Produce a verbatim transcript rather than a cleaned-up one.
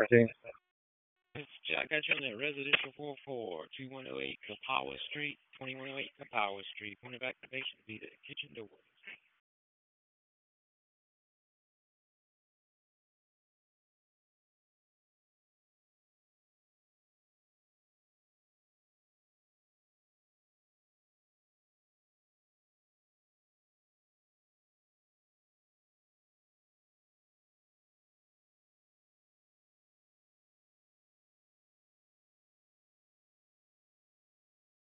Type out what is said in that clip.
Jane. I got you on that residential four four two one zero eight Kapawa Street, twenty one oh eight Kapawa Street. Point of activation be the kitchen door.